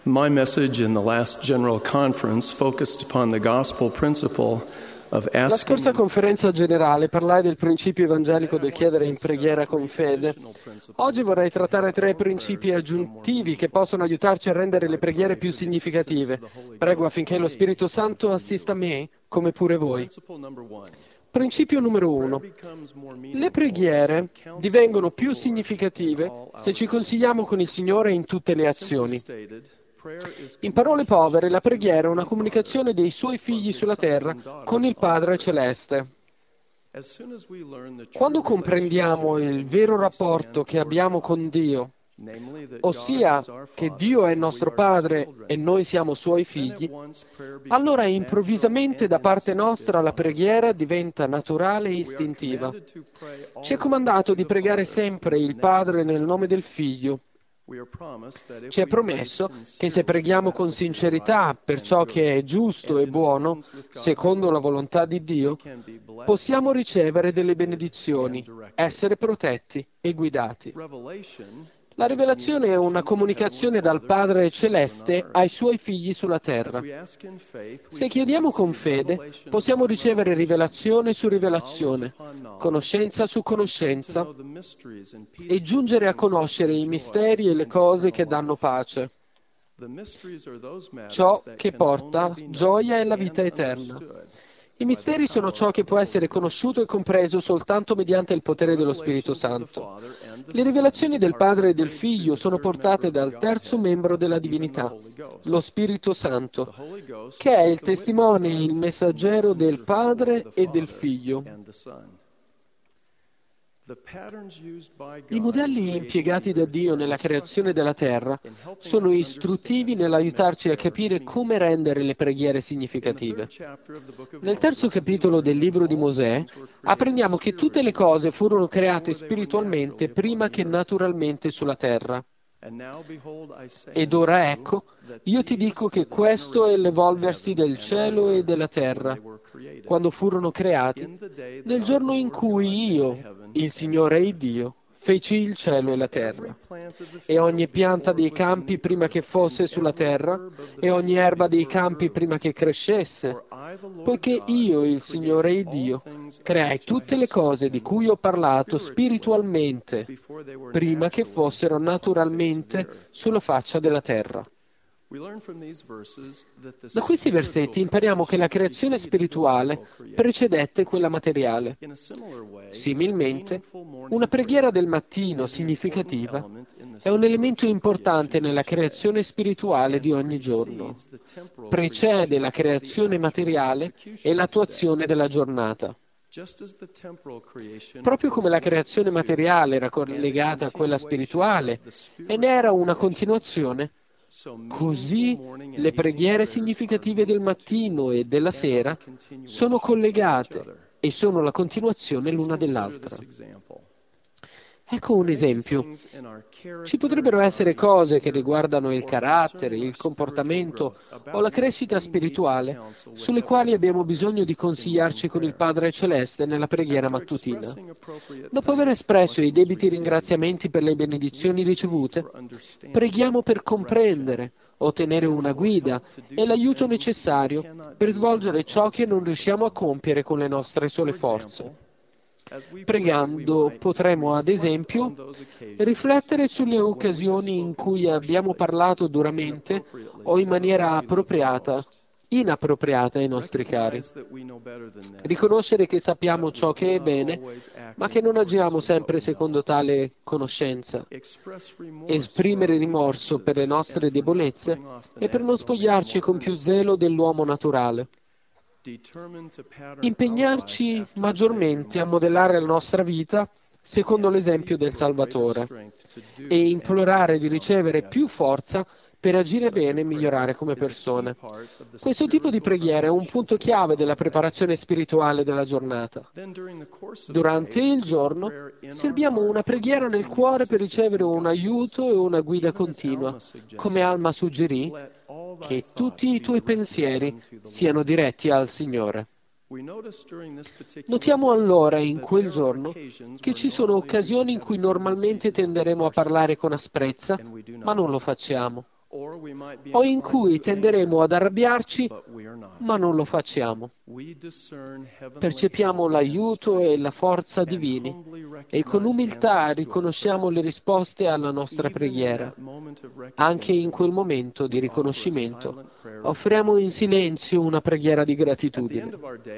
My message in the last General Conference focused upon the gospel principle of La asking scorsa conferenza generale parlai del principio evangelico del chiedere in preghiera con fede. Oggi vorrei trattare 3 principi aggiuntivi che possono aiutarci a rendere le preghiere più significative. Prego affinché lo Spirito Santo assista me, come pure voi. Principio numero 1. Le preghiere divengono più significative se ci consigliamo con il Signore in tutte le azioni. In parole povere, la preghiera è una comunicazione dei Suoi figli sulla terra con il Padre Celeste. Quando comprendiamo il vero rapporto che abbiamo con Dio, ossia che Dio è il nostro Padre e noi siamo Suoi figli, allora improvvisamente da parte nostra la preghiera diventa naturale e istintiva. Ci è comandato di pregare sempre il Padre nel nome del Figlio. Ci è promesso che se preghiamo con sincerità per ciò che è giusto e buono, secondo la volontà di Dio, possiamo ricevere delle benedizioni, essere protetti e guidati. La rivelazione è una comunicazione dal Padre Celeste ai Suoi figli sulla terra. Se chiediamo con fede, possiamo ricevere rivelazione su rivelazione, conoscenza su conoscenza e giungere a conoscere i misteri e le cose che danno pace. Ciò che porta gioia e la vita eterna. I misteri sono ciò che può essere conosciuto e compreso soltanto mediante il potere dello Spirito Santo. Le rivelazioni del Padre e del Figlio sono portate dal terzo membro della divinità, lo Spirito Santo, che è il testimone e il messaggero del Padre e del Figlio. I modelli impiegati da Dio nella creazione della terra sono istruttivi nell'aiutarci a capire come rendere le preghiere significative. Nel terzo capitolo del libro di Mosè apprendiamo che tutte le cose furono create spiritualmente prima che naturalmente sulla terra. Ed ora ecco, io ti dico che questo è l'evolversi del cielo e della terra, quando furono creati, nel giorno in cui io, il Signore e Dio, feci il cielo e la terra, e ogni pianta dei campi prima che fosse sulla terra, e ogni erba dei campi prima che crescesse, poiché io, il Signore e Dio, creai tutte le cose di cui ho parlato spiritualmente, prima che fossero naturalmente sulla faccia della terra. Da questi versetti impariamo che la creazione spirituale precedette quella materiale. Similmente, una preghiera del mattino significativa è un elemento importante nella creazione spirituale di ogni giorno. Precede la creazione materiale e l'attuazione della giornata. Proprio come la creazione materiale era collegata a quella spirituale e ne era una continuazione, così le preghiere significative del mattino e della sera sono collegate e sono la continuazione l'una dell'altra. Ecco un esempio. Ci potrebbero essere cose che riguardano il carattere, il comportamento o la crescita spirituale sulle quali abbiamo bisogno di consigliarci con il Padre Celeste nella preghiera mattutina. Dopo aver espresso i debiti ringraziamenti per le benedizioni ricevute, preghiamo per comprendere, ottenere una guida e l'aiuto necessario per svolgere ciò che non riusciamo a compiere con le nostre sole forze. Pregando potremo, ad esempio, riflettere sulle occasioni in cui abbiamo parlato duramente o in maniera inappropriata ai nostri cari. Riconoscere che sappiamo ciò che è bene, ma che non agiamo sempre secondo tale conoscenza. Esprimere rimorso per le nostre debolezze e per non spogliarci con più zelo dell'uomo naturale. Impegnarci maggiormente a modellare la nostra vita secondo l'esempio del Salvatore e implorare di ricevere più forza per agire bene e migliorare come persone. Questo tipo di preghiera è un punto chiave della preparazione spirituale della giornata. Durante il giorno serviamo una preghiera nel cuore per ricevere un aiuto e una guida continua. Come Alma suggerì, che tutti i tuoi pensieri siano diretti al Signore. Notiamo allora in quel giorno che ci sono occasioni in cui normalmente tenderemo a parlare con asprezza, ma non lo facciamo. o in cui tenderemo ad arrabbiarci, ma non lo facciamo. Percepiamo l'aiuto e la forza divini e con umiltà riconosciamo le risposte alla nostra preghiera. Anche in quel momento di riconoscimento offriamo in silenzio una preghiera di gratitudine.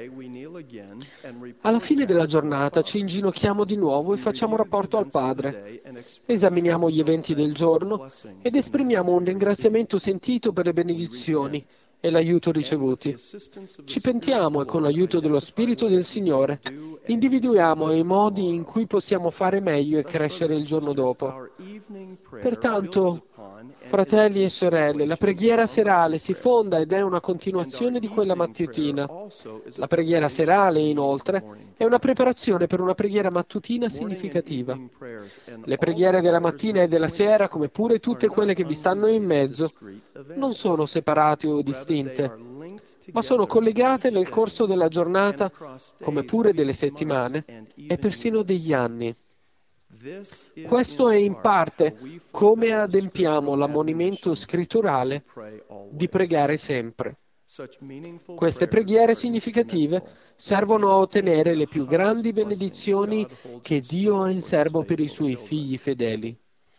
Alla fine della giornata ci inginocchiamo di nuovo e facciamo rapporto al Padre. Esaminiamo gli eventi del giorno ed esprimiamo un ringraziamento sentito per le benedizioni e l'aiuto ricevuti. Ci pentiamo e con l'aiuto dello Spirito del Signore individuiamo i modi in cui possiamo fare meglio e crescere il giorno dopo. Pertanto, fratelli e sorelle, la preghiera serale si fonda ed è una continuazione di quella mattutina. La preghiera serale, inoltre, è una preparazione per una preghiera mattutina significativa. Le preghiere della mattina e della sera, come pure tutte quelle che vi stanno in mezzo, non sono separate o distinte, ma sono collegate nel corso della giornata, come pure delle settimane e persino degli anni. Questo è in parte come adempiamo l'ammonimento scritturale di pregare sempre. Queste preghiere significative servono a ottenere le più grandi benedizioni che Dio ha in serbo per i suoi figli fedeli.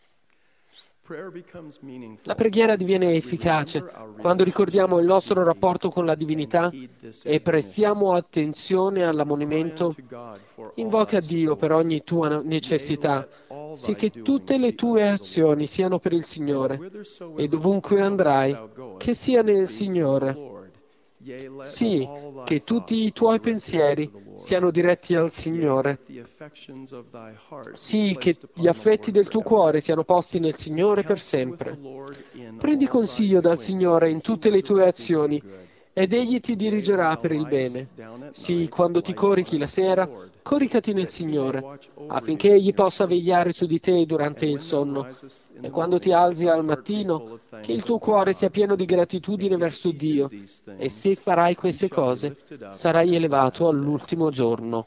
La preghiera diviene efficace quando ricordiamo il nostro rapporto con la divinità e prestiamo attenzione all'ammonimento. Invoca Dio per ogni tua necessità, sicché tutte le tue azioni siano per il Signore, e dovunque andrai, che sia nel Signore. Sì, che tutti i tuoi pensieri siano diretti al Signore. Sì, che gli affetti del tuo cuore siano posti nel Signore per sempre. Prendi consiglio dal Signore in tutte le tue azioni ed Egli ti dirigerà per il bene. Sì, quando ti corichi la sera, coricati nel Signore, affinché Egli possa vegliare su di te durante il sonno. E quando ti alzi al mattino, che il tuo cuore sia pieno di gratitudine verso Dio. E se farai queste cose, sarai elevato all'ultimo giorno.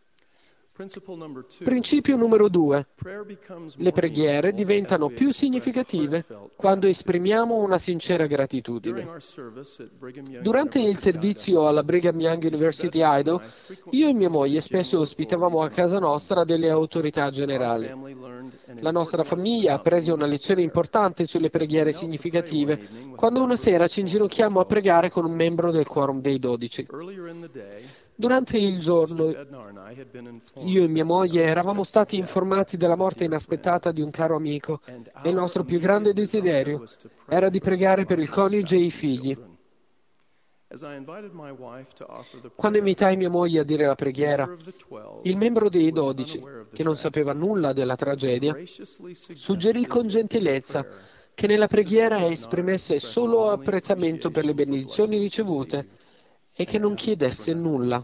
Principio numero 2. Le preghiere diventano più significative quando esprimiamo una sincera gratitudine. Durante il servizio alla Brigham Young University Idaho, io e mia moglie spesso ospitavamo a casa nostra delle autorità generali. La nostra famiglia ha preso una lezione importante sulle preghiere significative quando una sera ci inginocchiamo a pregare con un membro del quorum dei 12. Durante il giorno, io e mia moglie eravamo stati informati della morte inaspettata di un caro amico e il nostro più grande desiderio era di pregare per il coniuge e i figli. Quando invitai mia moglie a dire la preghiera, il membro dei 12, che non sapeva nulla della tragedia, suggerì con gentilezza che nella preghiera esprimesse solo apprezzamento per le benedizioni ricevute e che non chiedesse nulla.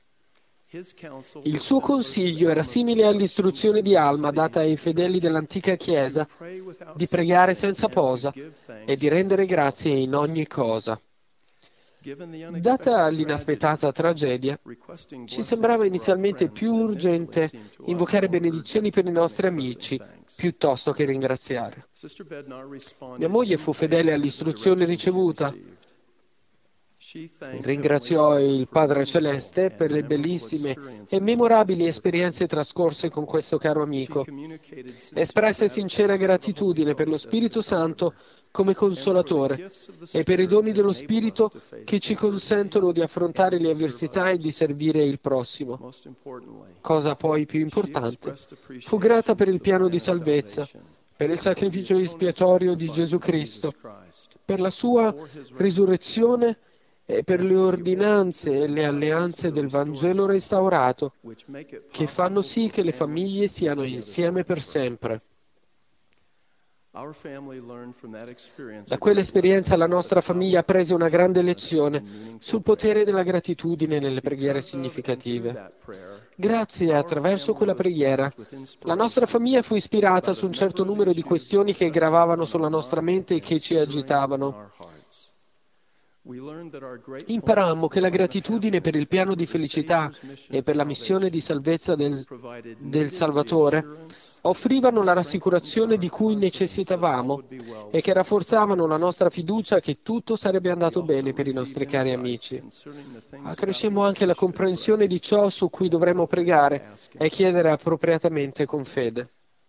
Il suo consiglio era simile all'istruzione di Alma data ai fedeli dell'antica Chiesa di pregare senza posa e di rendere grazie in ogni cosa. Data l'inaspettata tragedia, ci sembrava inizialmente più urgente invocare benedizioni per i nostri amici piuttosto che ringraziare. Mia moglie fu fedele all'istruzione ricevuta. Ringraziò il Padre Celeste per le bellissime e memorabili esperienze trascorse con questo caro amico. Espresse sincera gratitudine per lo Spirito Santo come consolatore e per i doni dello Spirito che ci consentono di affrontare le avversità e di servire il prossimo. Cosa poi più importante, fu grata per il piano di salvezza, per il sacrificio espiatorio di Gesù Cristo, per la sua risurrezione e per le ordinanze e le alleanze del Vangelo restaurato, che fanno sì che le famiglie siano insieme per sempre. Da quell'esperienza la nostra famiglia ha preso una grande lezione sul potere della gratitudine nelle preghiere significative. Grazie e attraverso quella preghiera, la nostra famiglia fu ispirata su un certo numero di questioni che gravavano sulla nostra mente e che ci agitavano. Imparammo che la gratitudine per il piano di felicità e per la missione di salvezza del Salvatore offrivano la rassicurazione di cui necessitavamo e che rafforzavano la nostra fiducia che tutto sarebbe andato bene per i nostri cari amici. Accrescemmo anche la comprensione di ciò su cui dovremmo pregare e chiedere appropriatamente con fede.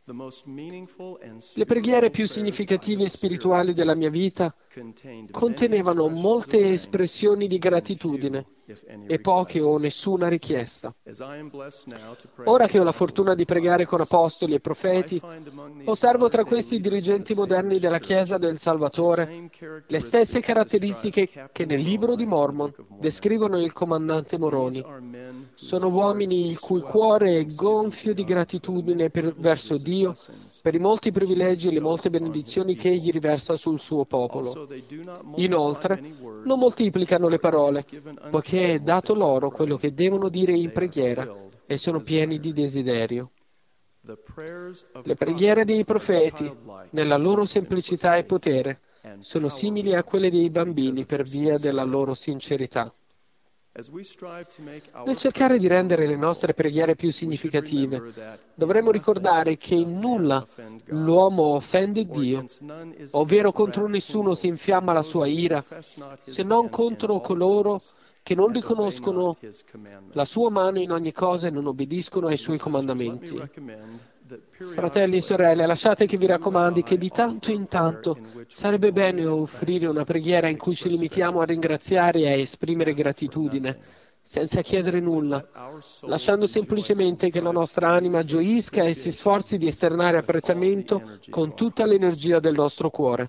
Le preghiere più significative e spirituali della mia vita contenevano molte espressioni di gratitudine e poche o nessuna richiesta. Ora che ho la fortuna di pregare con apostoli e profeti, osservo tra questi dirigenti moderni della Chiesa del Salvatore le stesse caratteristiche che nel libro di Mormon descrivono il comandante Moroni. Sono uomini il cui cuore è gonfio di gratitudine verso Dio per i molti privilegi e le molte benedizioni che Egli riversa sul suo popolo. Inoltre, non moltiplicano le parole, poiché è dato loro quello che devono dire in preghiera e sono pieni di desiderio. Le preghiere dei profeti, nella loro semplicità e potere, sono simili a quelle dei bambini per via della loro sincerità. Nel cercare di rendere le nostre preghiere più significative, dovremmo ricordare che in nulla l'uomo offende Dio, ovvero contro nessuno si infiamma la sua ira, se non contro coloro che non riconoscono la sua mano in ogni cosa e non obbediscono ai suoi comandamenti. Fratelli e sorelle, lasciate che vi raccomandi che di tanto in tanto sarebbe bene offrire una preghiera in cui ci limitiamo a ringraziare e a esprimere gratitudine, senza chiedere nulla, lasciando semplicemente che la nostra anima gioisca e si sforzi di esternare apprezzamento con tutta l'energia del nostro cuore.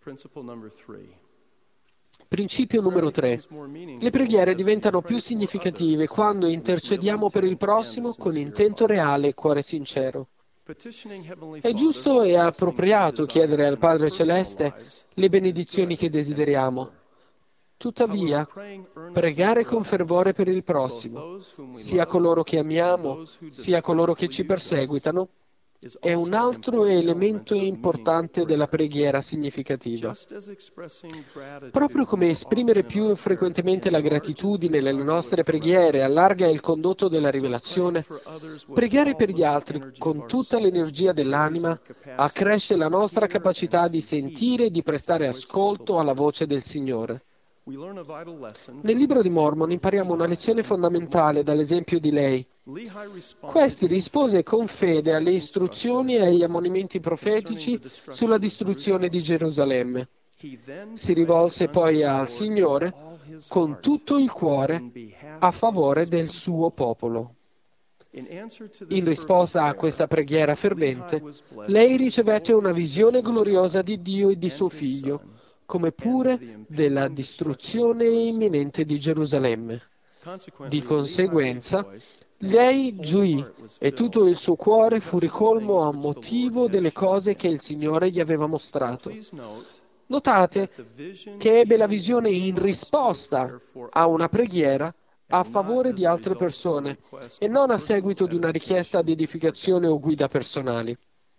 Principio numero 3. Le preghiere diventano più significative quando intercediamo per il prossimo con intento reale e cuore sincero. È giusto e appropriato chiedere al Padre Celeste le benedizioni che desideriamo. Tuttavia, pregare con fervore per il prossimo, sia coloro che amiamo, sia coloro che ci perseguitano, è un altro elemento importante della preghiera significativa. Proprio come esprimere più frequentemente la gratitudine nelle nostre preghiere allarga il condotto della rivelazione, pregare per gli altri con tutta l'energia dell'anima accresce la nostra capacità di sentire e di prestare ascolto alla voce del Signore. Nel libro di Mormon impariamo una lezione fondamentale dall'esempio di lei. Questi rispose con fede alle istruzioni e agli ammonimenti profetici sulla distruzione di Gerusalemme. Si rivolse poi al Signore con tutto il cuore a favore del suo popolo. In risposta a questa preghiera fervente, lei ricevette una visione gloriosa di Dio e di suo Figlio, come pure della distruzione imminente di Gerusalemme. Di conseguenza, lei gioì e tutto il suo cuore fu ricolmo a motivo delle cose che il Signore gli aveva mostrato. Notate che ebbe la visione in risposta a una preghiera a favore di altre persone e non a seguito di una richiesta di edificazione o guida personali.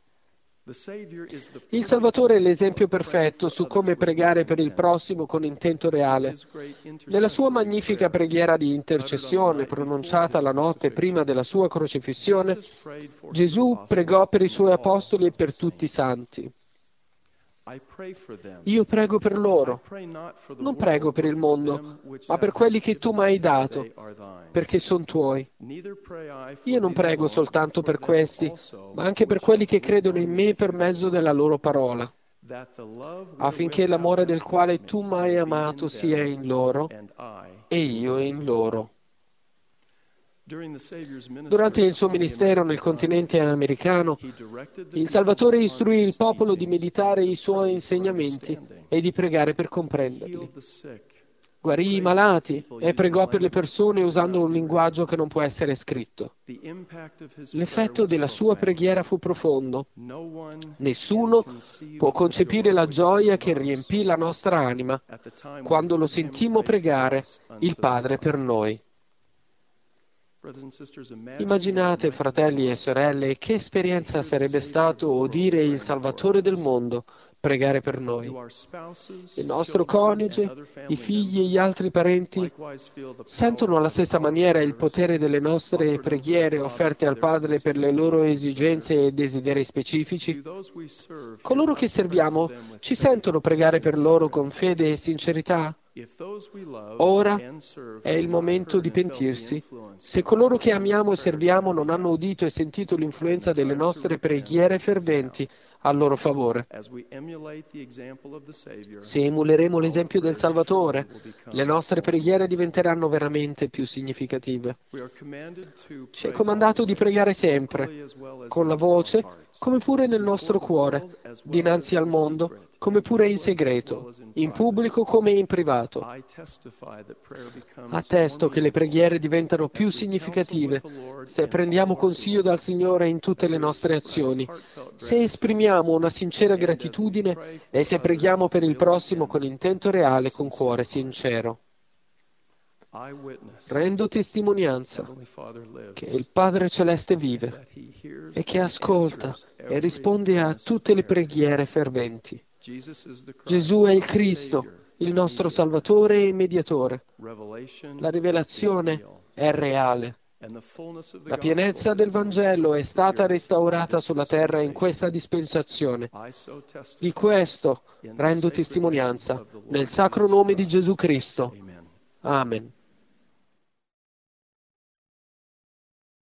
Il Salvatore è l'esempio perfetto su come pregare per il prossimo con intento reale. Nella sua magnifica preghiera di intercessione pronunciata la notte prima della sua crocifissione, Gesù pregò per i suoi apostoli e per tutti i santi. Io prego per loro, non prego per il mondo, ma per quelli che tu mi hai dato, perché sono tuoi. Io non prego soltanto per questi, ma anche per quelli che credono in me per mezzo della loro parola, affinché l'amore del quale tu mi hai amato sia in loro e io in loro. Durante il suo ministero nel continente americano, il Salvatore istruì il popolo di meditare i suoi insegnamenti e di pregare per comprenderli. Guarì i malati e pregò per le persone usando un linguaggio che non può essere scritto. L'effetto della sua preghiera fu profondo. Nessuno può concepire la gioia che riempì la nostra anima quando lo sentimmo pregare il Padre per noi. Immaginate, fratelli e sorelle, che esperienza sarebbe stato udire il Salvatore del mondo pregare per noi. Il nostro coniuge, i figli e gli altri parenti sentono alla stessa maniera il potere delle nostre preghiere offerte al Padre per le loro esigenze e desideri specifici? Coloro che serviamo ci sentono pregare per loro con fede e sincerità? Ora è il momento di pentirsi. Se coloro che amiamo e serviamo non hanno udito e sentito l'influenza delle nostre preghiere ferventi a loro favore. Se emuleremo l'esempio del Salvatore, le nostre preghiere diventeranno veramente più significative. Ci è comandato di pregare sempre, con la voce, come pure nel nostro cuore, dinanzi al mondo, come pure in segreto, in pubblico come in privato. Attesto che le preghiere diventano più significative se prendiamo consiglio dal Signore in tutte le nostre azioni, se esprimiamo una sincera gratitudine e se preghiamo per il prossimo con intento reale e con cuore sincero. Rendo testimonianza che il Padre Celeste vive e che ascolta e risponde a tutte le preghiere ferventi. Gesù è il Cristo, il nostro Salvatore e Mediatore. La rivelazione è reale. La pienezza del Vangelo è stata restaurata sulla terra in questa dispensazione. Di questo rendo testimonianza nel sacro nome di Gesù Cristo. Amen.